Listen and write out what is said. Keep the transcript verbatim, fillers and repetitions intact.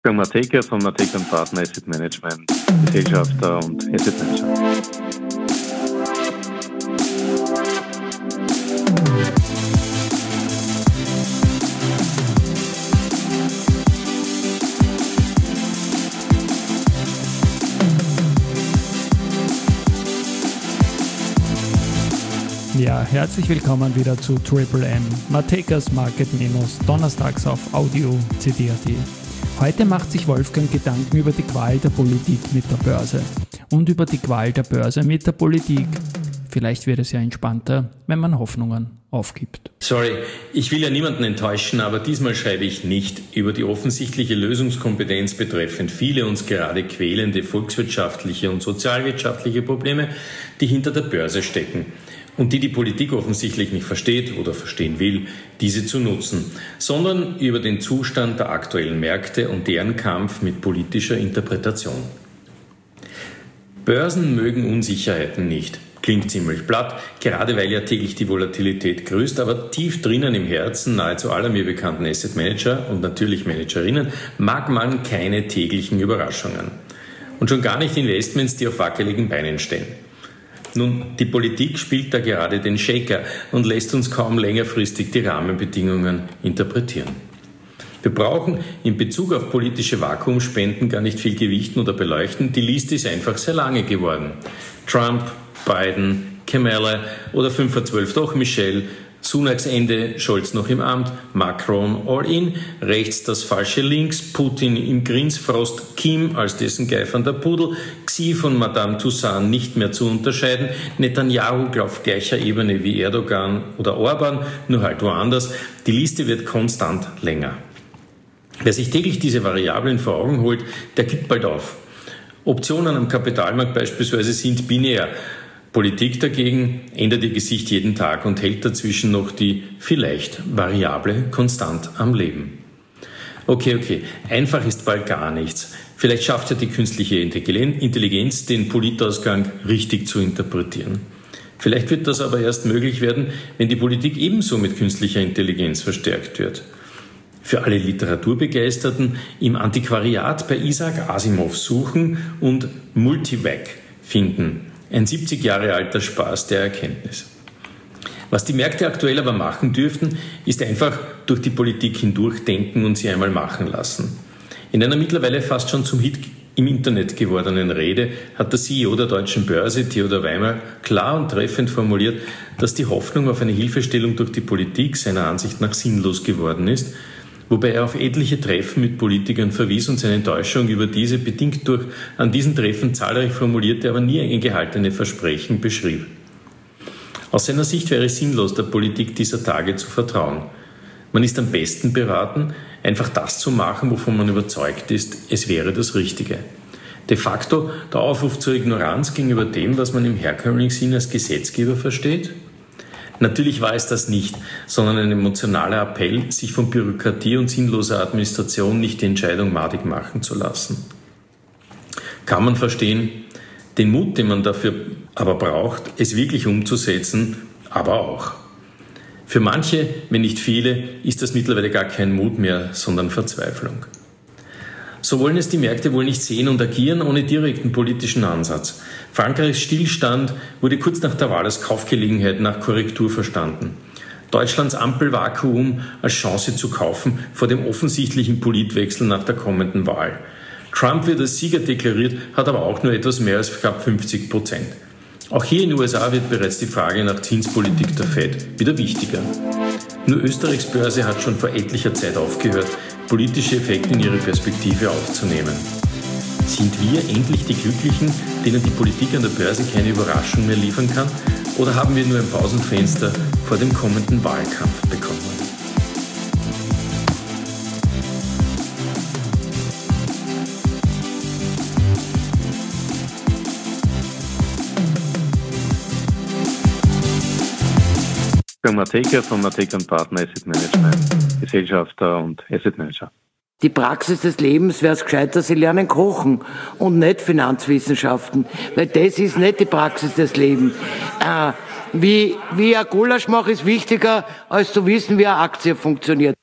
Wolfgang Matejka von Matejka und Partner Asset Management, Gesellschafter und Asset Manager. Ja, herzlich willkommen wieder zu Triple M, Matejkas Market Memos, donnerstags auf Audio C D punkt A T. Heute macht sich Wolfgang Gedanken über die Qual der Politik mit der Börse und über die Qual der Börse mit der Politik. Vielleicht wird es ja entspannter, wenn man Hoffnungen aufgibt. Sorry, ich will ja niemanden enttäuschen, aber diesmal schreibe ich nicht über die offensichtliche Lösungskompetenz betreffend viele uns gerade quälende volkswirtschaftliche und sozialwirtschaftliche Probleme, die hinter der Börse stecken und die die Politik offensichtlich nicht versteht oder verstehen will, diese zu nutzen, sondern über den Zustand der aktuellen Märkte und deren Kampf mit politischer Interpretation. Börsen mögen Unsicherheiten nicht. Klingt ziemlich platt, gerade weil ja täglich die Volatilität grüßt, aber tief drinnen im Herzen nahezu aller mir bekannten Asset Manager und natürlich Managerinnen mag man keine täglichen Überraschungen. Und schon gar nicht Investments, die auf wackeligen Beinen stehen. Nun, die Politik spielt da gerade den Shaker und lässt uns kaum längerfristig die Rahmenbedingungen interpretieren. Wir brauchen in Bezug auf politische Vakuumspenden gar nicht viel gewichten oder beleuchten. Die Liste ist einfach sehr lange geworden. Trump, Biden, Kamala oder fünf vor zwölf doch Michelle, Sunaks Ende, Scholz noch im Amt, Macron all in, rechts das falsche Links, Putin im Grinsfrost, Kim als dessen geifernder Pudel, Xi von Madame Toussaint nicht mehr zu unterscheiden, Netanyahu auf gleicher Ebene wie Erdogan oder Orban, nur halt woanders. Die Liste wird konstant länger. Wer sich täglich diese Variablen vor Augen holt, der gibt bald auf. Optionen am Kapitalmarkt beispielsweise sind binär. Politik dagegen ändert ihr Gesicht jeden Tag und hält dazwischen noch die vielleicht Variable konstant am Leben. Okay, okay, einfach ist bald gar nichts. Vielleicht schafft ja die künstliche Intelligenz den Politausgang richtig zu interpretieren. Vielleicht wird das aber erst möglich werden, wenn die Politik ebenso mit künstlicher Intelligenz verstärkt wird. Für alle Literaturbegeisterten im Antiquariat bei Isaac Asimov suchen und Multivac finden. Ein siebzig Jahre alter Spaß der Erkenntnis. Was die Märkte aktuell aber machen dürften, ist einfach durch die Politik hindurchdenken und sie einmal machen lassen. In einer mittlerweile fast schon zum Hit im Internet gewordenen Rede hat der C E O der Deutschen Börse, Theodor Weimer, klar und treffend formuliert, dass die Hoffnung auf eine Hilfestellung durch die Politik seiner Ansicht nach sinnlos geworden ist, wobei er auf etliche Treffen mit Politikern verwies und seine Enttäuschung über diese bedingt durch an diesen Treffen zahlreich formulierte, aber nie eingehaltene Versprechen beschrieb. Aus seiner Sicht wäre es sinnlos, der Politik dieser Tage zu vertrauen. Man ist am besten beraten, einfach das zu machen, wovon man überzeugt ist, es wäre das Richtige. De facto der Aufruf zur Ignoranz gegenüber dem, was man im herkömmlichen Sinn als Gesetzgeber versteht? Natürlich war es das nicht, sondern ein emotionaler Appell, sich von Bürokratie und sinnloser Administration nicht die Entscheidung madig machen zu lassen. Kann man verstehen, den Mut, den man dafür aber braucht, es wirklich umzusetzen, aber auch. Für manche, wenn nicht viele, ist das mittlerweile gar kein Mut mehr, sondern Verzweiflung. So wollen es die Märkte wohl nicht sehen und agieren ohne direkten politischen Ansatz. Frankreichs Stillstand wurde kurz nach der Wahl als Kaufgelegenheit nach Korrektur verstanden. Deutschlands Ampelvakuum als Chance zu kaufen vor dem offensichtlichen Politwechsel nach der kommenden Wahl. Trump wird als Sieger deklariert, hat aber auch nur etwas mehr als knapp fünfzig Prozent. Auch hier in den U S A wird bereits die Frage nach Zinspolitik der Fed wieder wichtiger. Nur Österreichs Börse hat schon vor etlicher Zeit aufgehört, politische Effekte in ihre Perspektive aufzunehmen. Sind wir endlich die Glücklichen, denen die Politik an der Börse keine Überraschung mehr liefern kann? Oder haben wir nur ein Pausenfenster vor dem kommenden Wahlkampf bekommen? Wolfgang Matejka von Matejka und Partner Asset Management, Gesellschafter und Asset Manager. Die Praxis des Lebens wäre es gescheiter, sie lernen kochen und nicht Finanzwissenschaften, weil das ist nicht die Praxis des Lebens. Äh, wie, wie ein Gulasch mache ist wichtiger, als zu wissen, wie eine Aktie funktioniert.